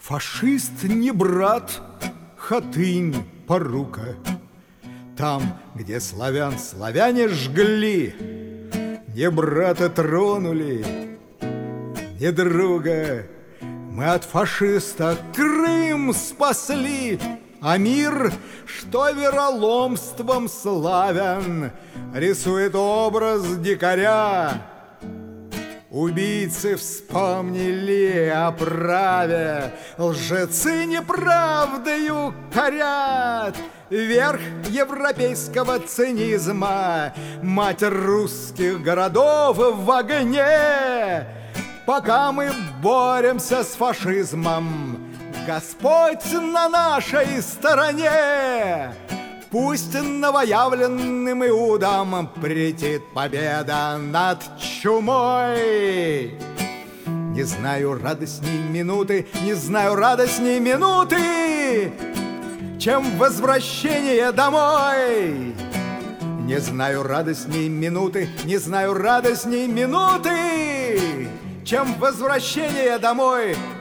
Фашист не брат, Хатынь, порука. Там, где славян славяне жгли, не брата тронули, не друга. Мы от фашиста Крым спасли, а мир, что вероломством славян, рисует образ дикаря. Убийцы вспомнили о праве, лжецы неправдою корят. Верх европейского цинизма, мать русских городов в огне. Пока мы боремся с фашизмом, Господь на нашей стороне. Пусть новоявленным Иудам претит победа над чумой. Не знаю радостней минуты, не знаю радостней минуты, чем возвращение домой. Не знаю радостней минуты, не знаю радостней минуты, чем возвращение домой.